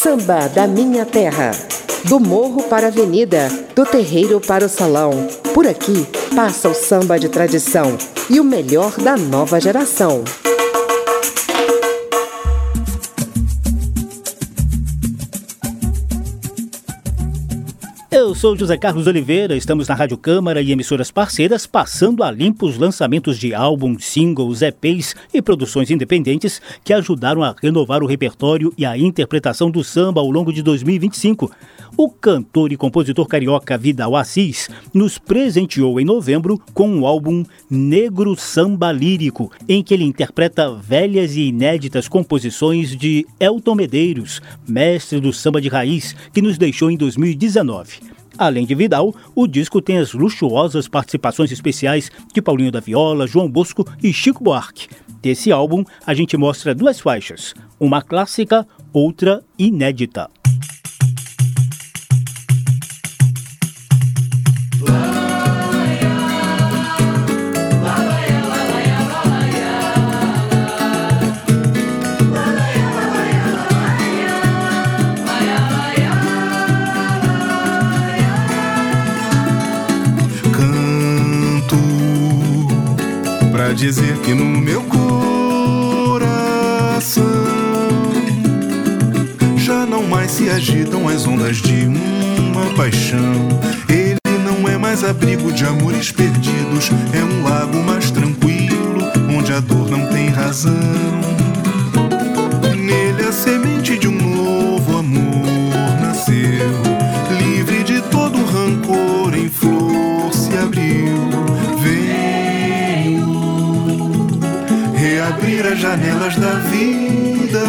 Samba da minha terra. Do morro para a avenida, do terreiro para o salão. Por aqui passa o samba de tradição e o melhor da nova geração. Eu sou José Carlos Oliveira, estamos na Rádio Câmara e emissoras parceiras, passando a limpo os lançamentos de álbuns, singles, EPs e produções independentes que ajudaram a renovar o repertório e a interpretação do samba ao longo de 2025. O cantor e compositor carioca Vidal Assis nos presenteou em novembro com o álbum Negro Samba Lírico, em que ele interpreta velhas e inéditas composições de Elton Medeiros, mestre do samba de raiz, que nos deixou em 2019. Além de Vidal, o disco tem as luxuosas participações especiais de Paulinho da Viola, João Bosco e Chico Buarque. Desse álbum, a gente mostra duas faixas, uma clássica, outra inédita. Pra dizer que no meu coração já não mais se agitam as ondas de uma paixão. Ele não é mais abrigo de amores perdidos, é um lago mais tranquilo, onde a dor não tem razão. Nele a semente de um novo amor nasceu, livre de todo rancor, em flor se abriu. Abrir as janelas da vida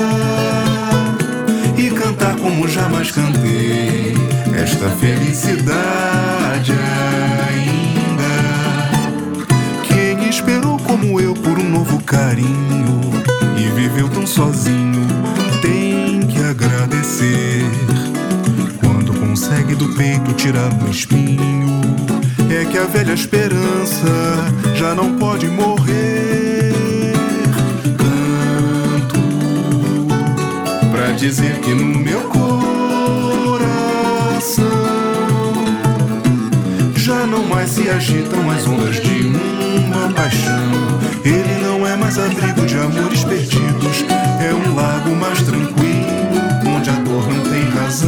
e cantar como jamais cantei esta felicidade ainda. Quem esperou como eu por um novo carinho e viveu tão sozinho tem que agradecer. Quando consegue do peito tirar um espinho, é que a velha esperança já não pode morrer. Dizer que no meu coração já não mais se agitam as ondas de uma paixão. Ele não é mais abrigo de amores perdidos, é um lago mais tranquilo, onde a dor não tem razão.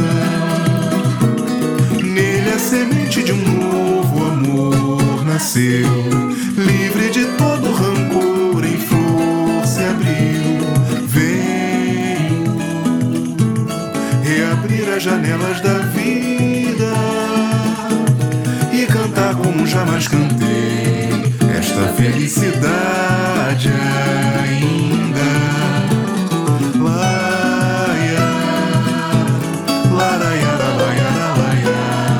Nele a semente de um novo amor nasceu, livre de todo rancor, em flor se abriu. As janelas da vida e cantar como jamais cantei esta felicidade ainda. Laia, laraiara, laiara, laia.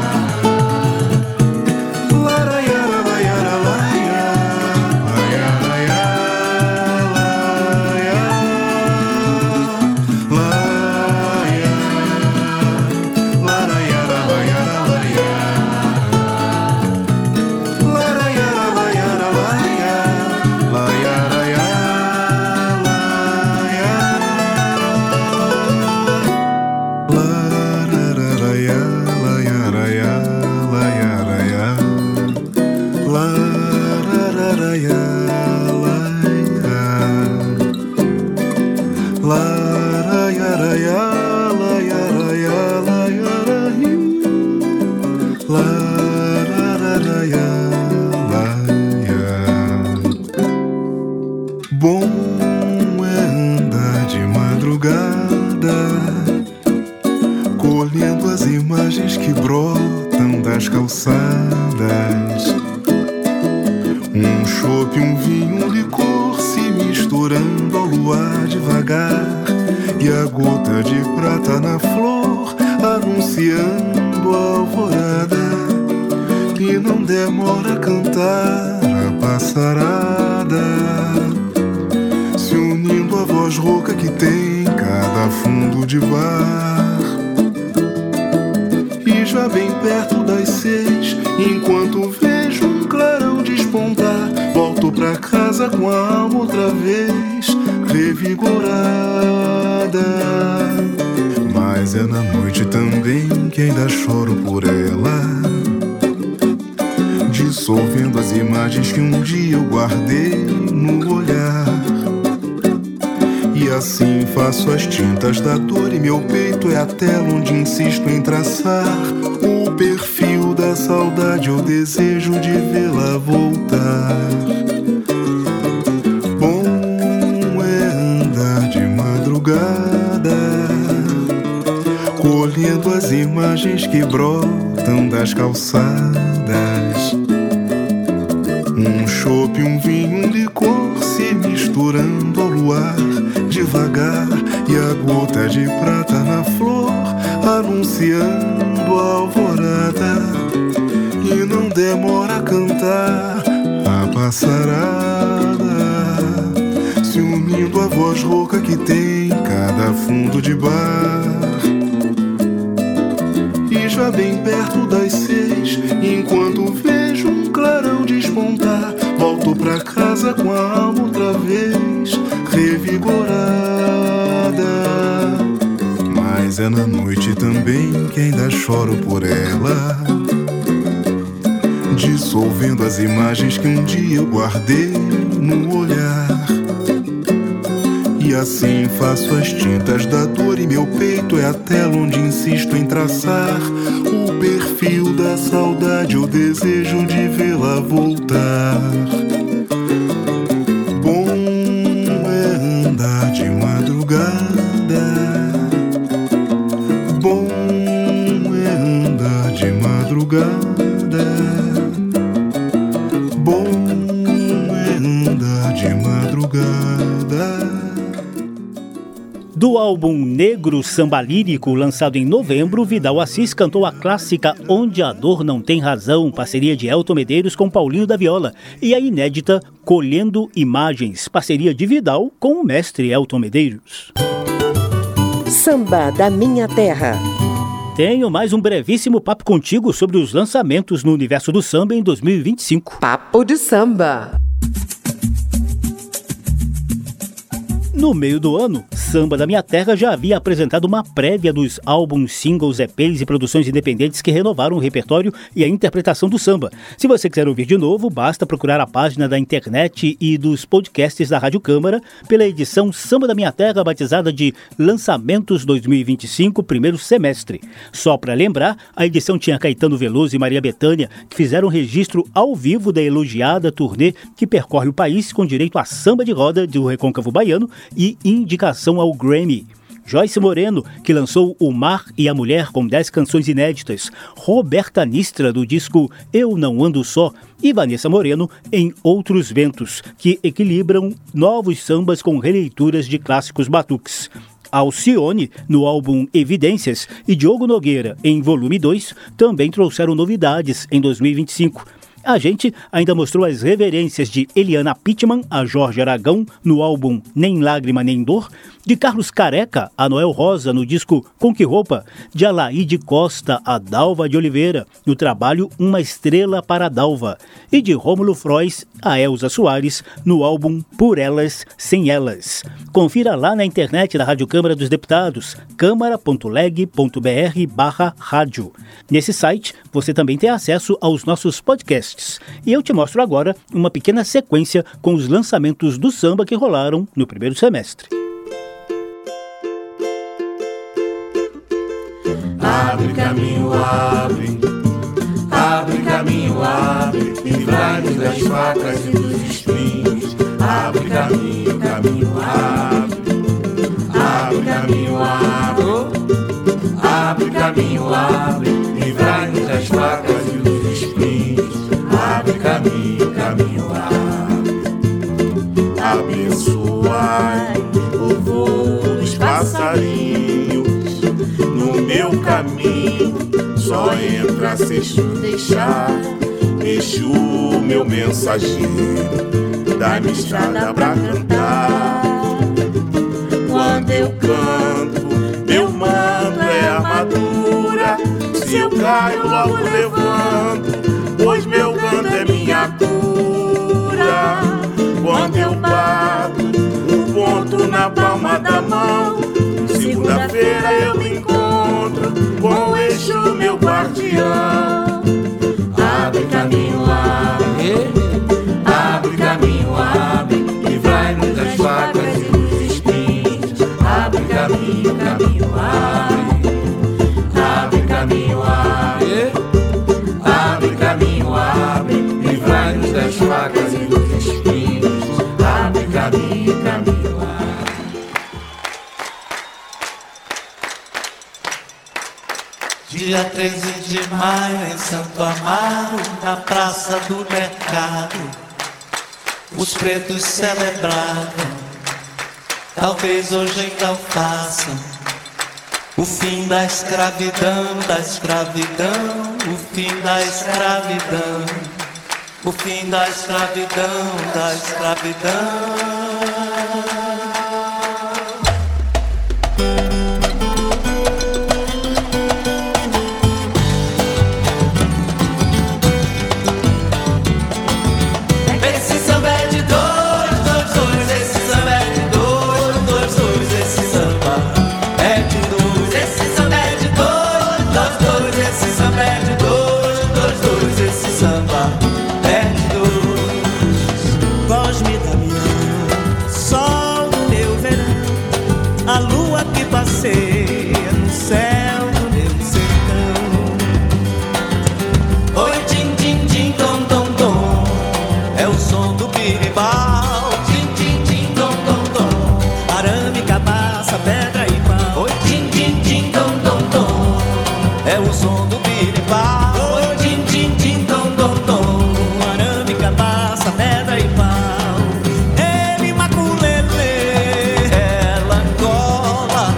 Laraiara, laiara, laia. Laia, laia, laia. Bom é andar de madrugada, colhendo as imagens que brotam das calçadas. Um chope, um vinho, um licor se misturando ao luar devagar, e a gota de prata na flor anunciando a alvorada. E não demora a cantar a passarada, se unindo a voz rouca que tem cada fundo de bar. E já bem perto das 6, enquanto vejo um clarão despontar, volto pra casa com a alma outra vez revigorada. Mas Mas é na noite também que ainda choro por ela, dissolvendo as imagens que um dia eu guardei no olhar. E assim faço as tintas da dor e meu peito é a tela onde insisto em traçar o perfil da saudade, o desejo de vê-la voltar. Bom é andar de madrugada, colhendo as imagens que brotam das calçadas. Um chope, um vinho, um licor se misturando ao luar, devagar, e a gota de prata na flor anunciando a alvorada. E não demora a cantar a passarada, se unindo à voz rouca que tem cada fundo de bar. E já bem perto das 6, enquanto vejo um clarão despontar, volto pra casa com a alma outra vez revigorada. Mas é na noite também que ainda choro por ela, dissolvendo as imagens que um dia eu guardei no olhar. E assim faço as tintas da dor e meu peito é a tela onde insisto em traçar o perfil da saudade, o desejo de vê-la voltar. Bom é andar de madrugada, bom é andar de madrugada, bom é andar de madrugada. Do álbum Negro Samba Lírico, lançado em novembro, Vidal Assis cantou a clássica Onde a Dor Não Tem Razão, parceria de Elton Medeiros com Paulinho da Viola, e a inédita Colhendo Imagens, parceria de Vidal com o mestre Elton Medeiros. Samba da Minha Terra. Tenho mais um brevíssimo papo contigo sobre os lançamentos no universo do samba em 2025. Papo de samba. No meio do ano, Samba da Minha Terra já havia apresentado uma prévia dos álbuns, singles, EPs e produções independentes que renovaram o repertório e a interpretação do samba. Se você quiser ouvir de novo, basta procurar a página da internet e dos podcasts da Rádio Câmara pela edição Samba da Minha Terra, batizada de Lançamentos 2025, primeiro semestre. Só para lembrar, a edição tinha Caetano Veloso e Maria Bethânia, que fizeram registro ao vivo da elogiada turnê que percorre o país com direito a samba de roda do Recôncavo Baiano e indicação ao Grammy. Joyce Moreno, que lançou O Mar e a Mulher com 10 canções inéditas, Roberta Nistra, do disco Eu Não Ando Só, e Vanessa Moreno em Outros Ventos, que equilibram novos sambas com releituras de clássicos batuques. Alcione, no álbum Evidências, e Diogo Nogueira, em volume 2, também trouxeram novidades em 2025. A gente ainda mostrou as reverências de Eliana Pittman a Jorge Aragão no álbum Nem Lágrima Nem Dor, de Carlos Careca a Noel Rosa no disco Com Que Roupa, de Alaide Costa a Dalva de Oliveira no trabalho Uma Estrela para a Dalva, e de Rômulo Frois a Elza Soares no álbum Por Elas, Sem Elas. Confira lá na internet da Rádio Câmara dos Deputados, câmara.leg.br/rádio. Nesse site você também tem acesso aos nossos podcasts. E eu te mostro agora uma pequena sequência com os lançamentos do samba que rolaram no primeiro semestre. Abre caminho, abre, abre caminho, abre, livrai-nos das facas e dos espinhos. Abre caminho, caminho, abre, abre caminho, abre, abre caminho, abre, livrai-nos das facas e dos espinhos. Abre caminho, caminho, abre, abençoai o voo dos passarinhos. No meu caminho só entra se Exu deixar. Exu, meu mensageiro, dá-me estrada pra cantar. Quando eu canto, meu manto é armadura. Se eu caio, logo levanto, pois meu canto é minha cura. Quando eu bato o ponto na palma da mão, segunda-feira eu me encontro caminho, caminho, abre. Abre caminho, abre. Abre caminho, abre. Livrai-nos das facas e dos espinhos. Abre caminho, caminho, abre. Dia 13 de maio em Santo Amaro, na Praça do Mercado, os pretos celebravam, talvez hoje ainda o façam, o fim da escravidão, da escravidão, o fim da escravidão, o fim da escravidão, da escravidão. No céu do meu sertão. Oi, tim, tim, tim, tom, tom, tom, é o som do birimbau. Tim, tim, tim, tom, tom, tom, arame, cabaça, pedra e pau. Oi, tim, tim, tim, tom, tom, tom, é o som do birimbau. Oi, tim, tim, tim, tom, tom, tom, arame, cabaça, pedra e pau. Ele maculele, ela Angola,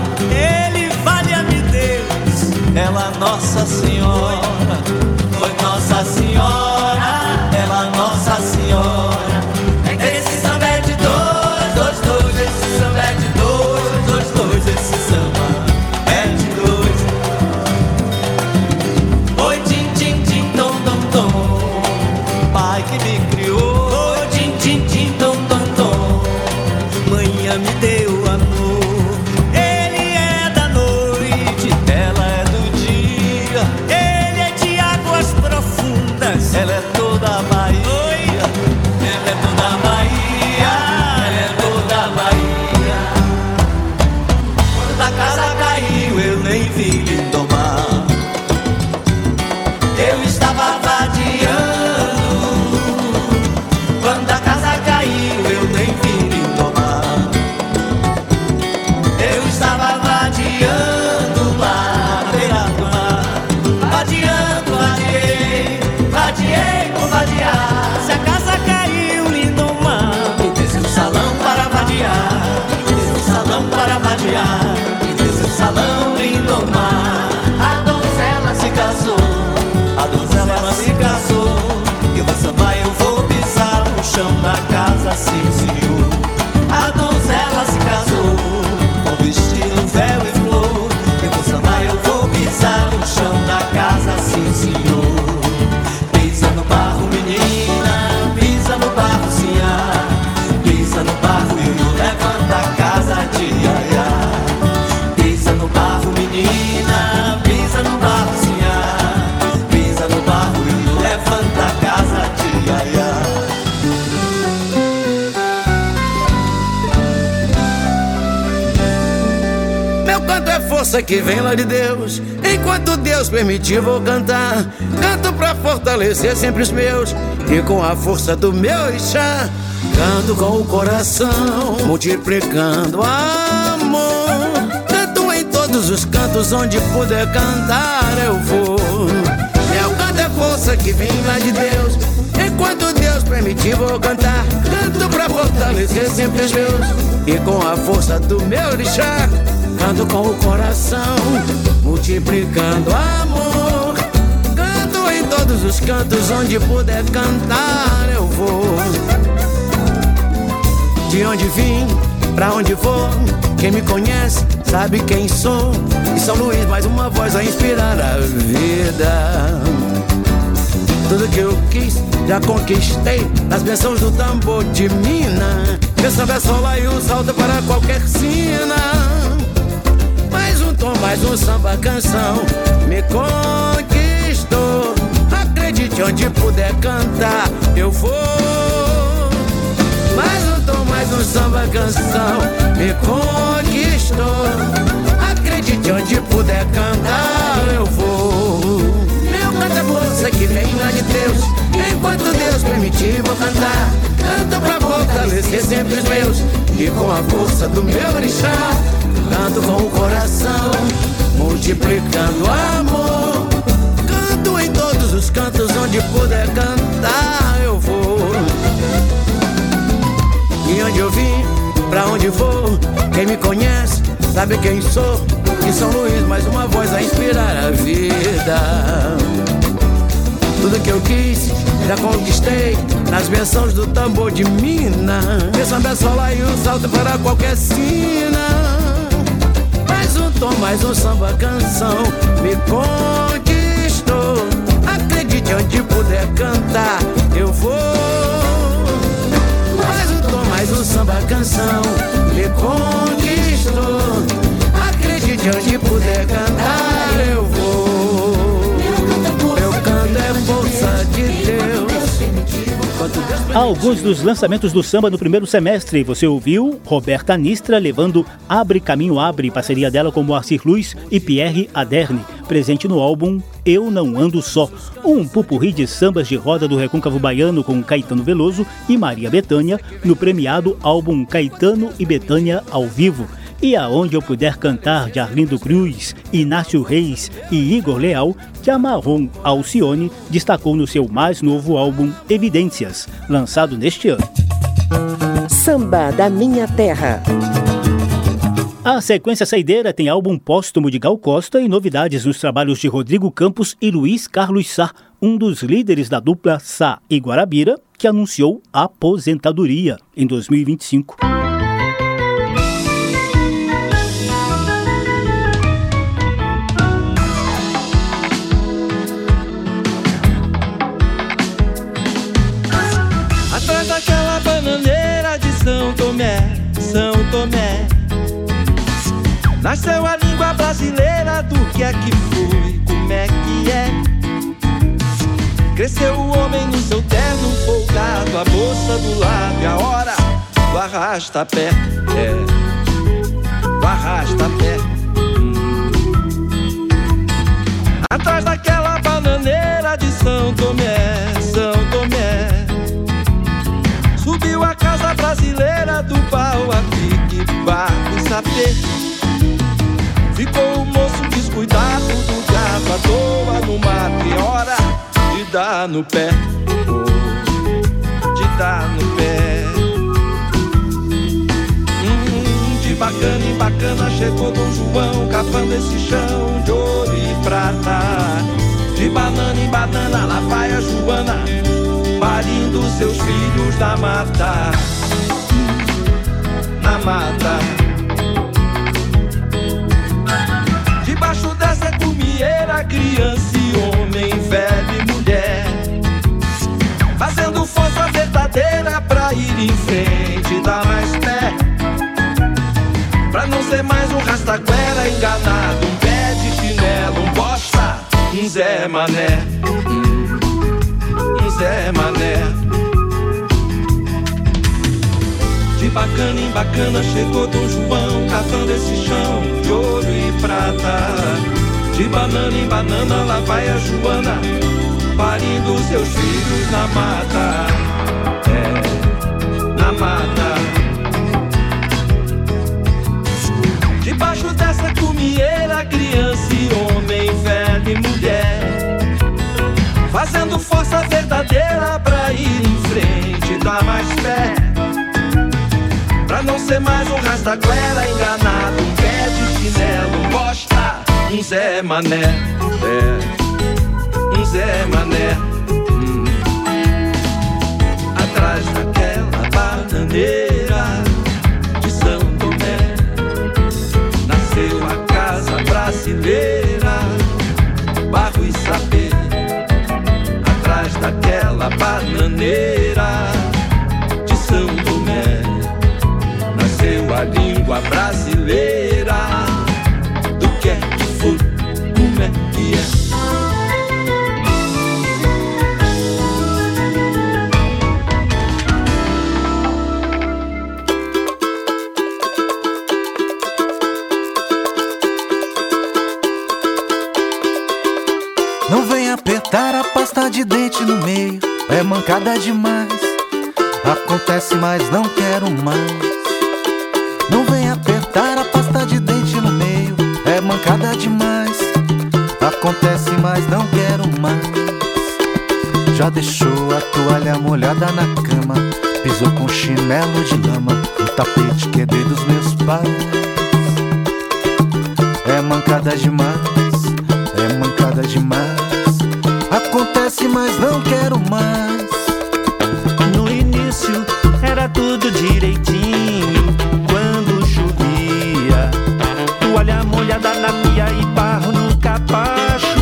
ela Nossa Senhora, foi Nossa Senhora, ela Nossa Senhora. Esse samba é de dois, dois, dois, esse samba é de dois, dois, dois, esse samba é de dois. Oi, tim, tim, tim, tom, tom, tom, pai que me criou. Oi, tim, tim, tim, tom, tom, tom, manhã me deu amor. Ela é toda a Bahia, ela é toda a Bahia, ela é toda a Bahia. Quando a casa caiu eu nem vi Lindomar, eu estava vadiando. Quando a casa caiu eu nem vi Lindomar, eu estava vadiando lá na beira do mar, vadiando, vadiei. Vadiei por vadiar. Se a casa caiu, Lindomar, e desce o salão para vadiar, e desce o salão para vadiar, e desce o salão, Lindomar. A donzela se casou, a donzela se casou, eu vou sambar, eu vou pisar no chão da casa, sim senhor. A donzela se casou, com vestido, véu e flor, eu vou sambar, eu vou pisar no chão da casa, sim senhor. Pisa no barro, menina, pisa no barro, sinhá. Pisa no barro, Iuiu, levanta a casa de iaiá. Pisa no barro, menina, pisa no barro, sinhá. Pisa no barro, Iuiu, levanta a casa de iaiá. Meu canto é força que vem lá de Deus. Enquanto Deus permitir vou cantar. Canto pra fortalecer sempre os meus, e com a força do meu Ixá canto com o coração, multiplicando amor. Canto em todos os cantos, onde puder cantar eu vou. Meu canto é força que vem lá de Deus. Enquanto Deus permitir vou cantar. Canto pra fortalecer sempre os meus, e com a força do meu Ixá canto com o coração, multiplicando amor. Canto em todos os cantos, onde puder cantar eu vou. De onde vim, pra onde vou, quem me conhece sabe quem sou. E São Luís, mais uma voz a inspirar a vida. Tudo que eu quis, já conquistei, nas bênçãos do tambor de mina. Meu samba é sola e um salto para qualquer sina. Mais um tom, mais um samba canção me conquistou. Acredite, onde puder cantar eu vou. Mais um tom, mais um samba canção me conquistou. puder cantar, eu vou. Meu canto é força que vem lá de Deus. Enquanto Deus permitir, vou cantar. Canto pra fortalecer sempre os meus. E com a força do meu orixá, canto com o coração, multiplicando amor. Canto em todos os cantos, onde puder cantar, eu vou. E onde eu vim, pra onde vou, quem me conhece sabe quem sou. De São Luís, mais uma voz a inspirar a vida. Tudo que eu quis, já conquistei nas bênçãos do tambor de mina. Meu samba é sola e o salto para qualquer sina. Mais um tom, mais um samba canção me conquistou. Acredite, onde puder cantar, eu vou. Mais um tom, mais um samba canção me conquistou. Acredite, onde puder cantar, eu vou. Meu canto é força de Deus. Alguns dos lançamentos do samba no primeiro semestre. Você ouviu Roberta Nistra levando Abre Caminho Abre, parceria dela com Moacir Luiz e Pierre Aderne, presente no álbum Eu Não Ando Só, um pupurri de sambas de roda do recôncavo baiano com Caetano Veloso e Maria Bethânia no premiado álbum Caetano e Bethânia ao Vivo. E Aonde Eu Puder Cantar, de Arlindo Cruz, Inácio Reis e Igor Leal, que a Marrom Alcione destacou no seu mais novo álbum Evidências, lançado neste ano. Samba da Minha Terra. A sequência saideira tem álbum póstumo de Gal Costa e novidades nos trabalhos de Rodrigo Campos e Luiz Carlos Sá, um dos líderes da dupla Sá e Guarabira, que anunciou aposentadoria em 2025. São Tomé, nasceu a língua brasileira do que é que foi, como é que é. Cresceu o homem no seu terno folgado, a moça do lado e a hora do arrasta-pé, do arrasta-pé. Atrás daquela bananeira de São Tomé, São Tomé, subiu a casa brasileira do pau a pique, barco e sapê. Ficou o moço descuidado do gato à toa no mato. E hora de dar no pé, de dar no pé. De bacana em bacana chegou Dom João, cavando esse chão de ouro e prata. De banana em banana lá vai a Joana, parindo seus filhos na mata, na mata. Debaixo dessa cumieira, criança e homem, velho e mulher, fazendo força verdadeira pra ir em frente, dar mais pé, pra não ser mais um rastaquera enganado, um pé de chinelo, um bosta, um Zé Mané, Zé Mané. De bacana em bacana chegou Dom João, cavando esse chão de ouro e prata. De banana em banana lá vai a Joana, parindo seus filhos na mata, na mata. Debaixo dessa cumieira, criança e homem, velho e mulher, fazendo força verdadeira pra ir em frente, dar mais pé, pra não ser mais um rastaquera enganado, um pé de chinelo, um bosta, um Zé Mané, um Zé Mané. Atrás daquela bananeira de São Tomé, nasceu a casa brasileira, barro e sapê. Atrás daquela bananeira de São Tomé, nasceu a língua brasileira do que é que foi, como é que é. Não vem apertar a pasta de dente no meio, é mancada demais. Acontece, mas não quero mais. Não vem apertar a pasta de dente no meio, é mancada demais. Acontece, mas não quero mais. Já deixou a toalha molhada na cama, pisou com chinelo de lama no tapete que herdei dos meus pais. É mancada demais, é mancada demais. Acontece, mas não quero mais. No início era tudo direitinho, quando chovia, toalha molhada na pia e barro no capacho.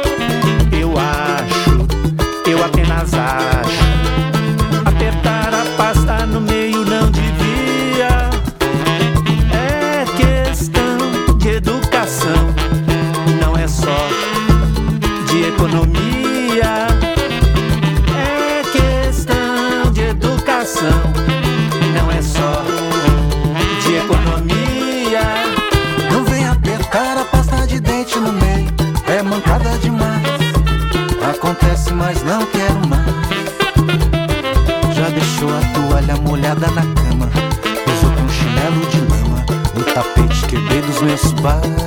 Eu apenas acho, apertar a pasta no meio não devia. É questão de educação, não é só de economia. É questão de educação, não é só de economia. Não vem apertar a pasta de dente no meio, é mancada demais. Acontece, mas não quero mais. Já deixou a toalha molhada na cama, pisou com chinelo de lama no tapete que herdei dos meus pais.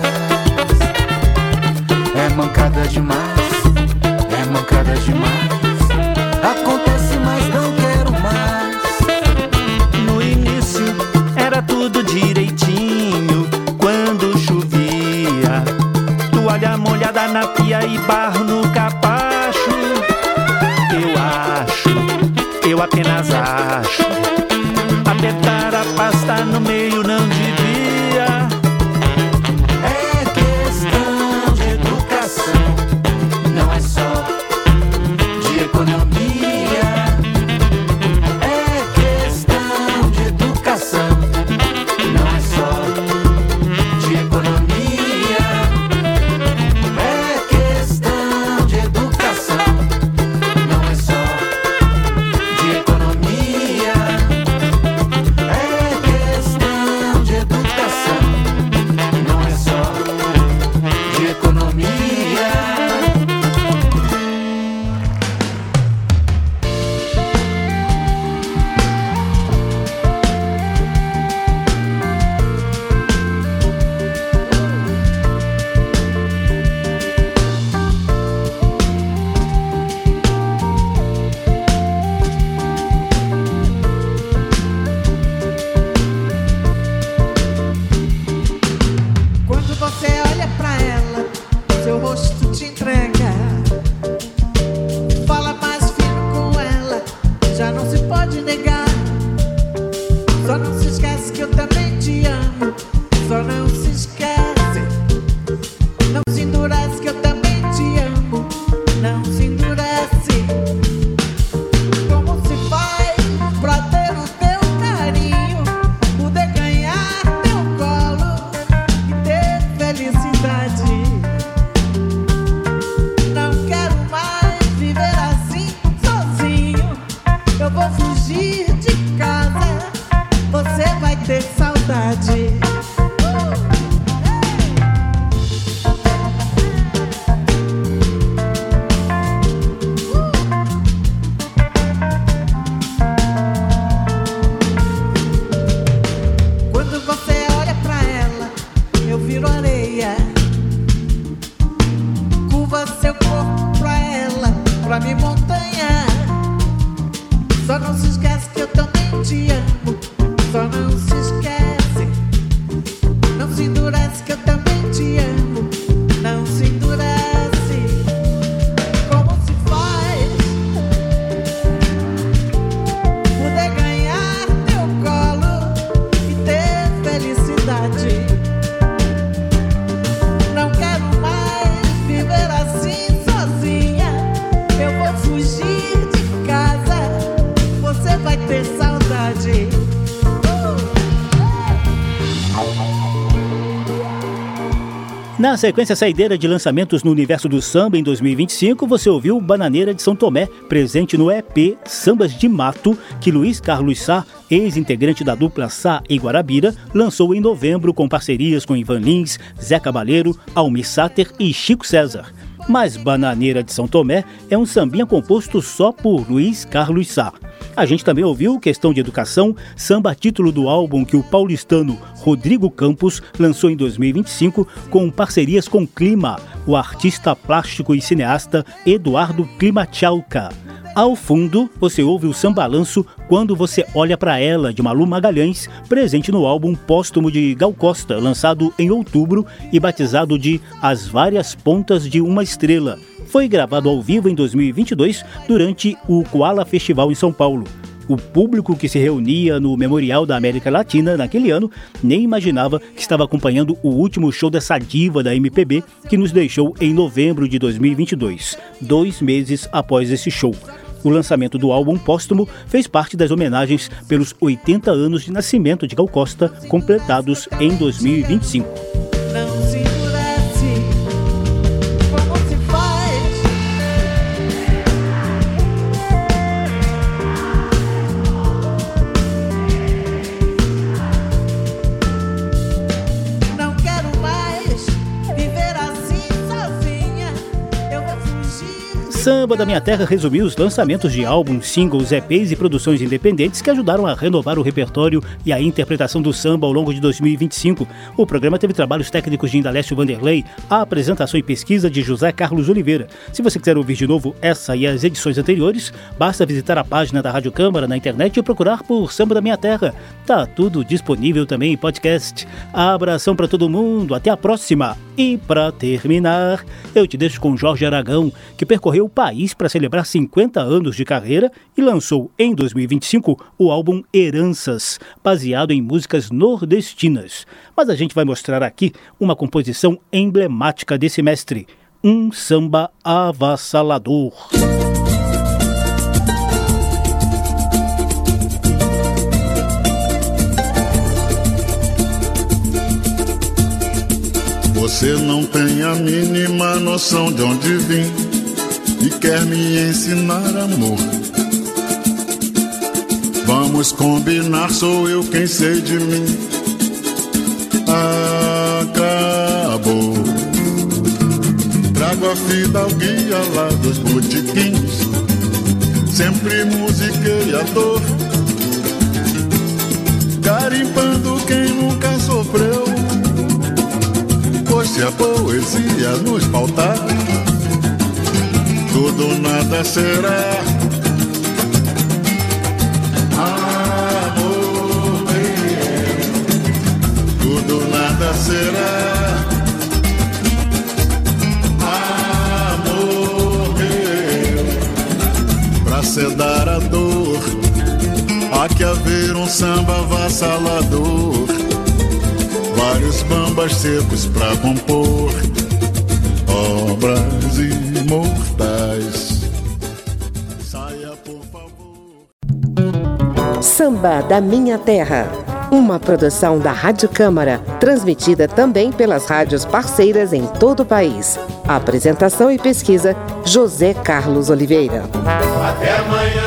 É mancada demais, é mancada demais. Acontece, mas não quero mais. No início era tudo direitinho, quando chovia, toalha molhada na pia e barro no capacho. Eu apenas acho, apertar a pasta no meio não devia. É questão de educação, não é só de economia. É questão de educação, não é só de economia. É questão de educação, não é só de economia. É questão de educação, não é só de economia. Quando você olha pra ela, seu rosto te entrega. Fala mais fino com ela, já não se pode negar. Só não se esquece que eu também te amo. Só não se esquece, não se endurece que eu também te amo. Não se endurece. Como se faz pra ter o teu carinho, poder ganhar teu colo e ter felicidade. Não quero mais viver assim sozinho. Eu vou fugir de casa, você vai ter saudade. Quando você olha pra ela, eu viro areia. Curva seu corpo pra ela, pra mim montanha. Só não se esquece que eu também te amo. Só não se esquece, não se endurece que eu também te amo. Não se endurece. Como se faz poder ganhar teu colo e ter felicidade. Não quero mais viver assim sozinha. Eu vou fugir de casa, você vai ter saudade. Na sequência saideira de lançamentos no universo do samba em 2025, você ouviu Bananeira de São Tomé, presente no EP Sambas de Mato, que Luiz Carlos Sá, ex-integrante da dupla Sá e Guarabira, lançou em novembro com parcerias com Ivan Lins, Zé Cabaleiro, Almir Sater e Chico César. Mas Bananeira de São Tomé é um sambinha composto só por Luiz Carlos Sá. A gente também ouviu Questão de Educação, samba título do álbum que o paulistano Rodrigo Campos lançou em 2025 com parcerias com Clima, o artista plástico e cineasta Eduardo Climachalka. Ao fundo, você ouve o sambalanço Quando Você Olha Pra Ela, de Malu Magalhães, presente no álbum póstumo de Gal Costa, lançado em outubro e batizado de As Várias Pontas de Uma Estrela. Foi gravado ao vivo em 2022 durante o Koala Festival em São Paulo. O público que se reunia no Memorial da América Latina naquele ano nem imaginava que estava acompanhando o último show dessa diva da MPB que nos deixou em novembro de 2022, 2 meses após esse show. O lançamento do álbum póstumo fez parte das homenagens pelos 80 anos de nascimento de Gal Costa, completados em 2025. Não se endurece, como se faz? Não quero mais viver assim sozinha. Eu vou fugir. Samba da Minha Terra resumiu os lançamentos de álbuns, singles, EPs e produções independentes que ajudaram a renovar o repertório e a interpretação do samba ao longo de 2025. O programa teve trabalhos técnicos de Indalécio Vanderlei, a apresentação e pesquisa de José Carlos Oliveira. Se você quiser ouvir de novo essa e as edições anteriores, basta visitar a página da Rádio Câmara na internet e procurar por Samba da Minha Terra. Tá tudo disponível também em podcast. Abração para todo mundo, até a próxima! E para terminar, eu te deixo com Jorge Aragão, que percorreu o país para celebrar 50 anos de carreira e lançou em 2025 o álbum Heranças, baseado em músicas nordestinas. Mas a gente vai mostrar aqui uma composição emblemática desse mestre, um samba avassalador. Você não tem a mínima noção de onde vim e quer me ensinar amor. Vamos combinar, sou eu quem sei de mim. Acabou. Trago a fidalguia lá dos botiquins, sempre musiquei a dor, garimpando quem nunca sofreu. Pois se a poesia nos pautar, tudo nada será. Amor meu, tudo nada será. Amor meu, pra sedar a dor, há que haver um samba avassalador. Vários bambas secos pra compor obras imortais. Saia, por favor. Samba da Minha Terra, uma produção da Rádio Câmara, transmitida também pelas rádios parceiras em todo o país. Apresentação e pesquisa, José Carlos Oliveira. Até amanhã.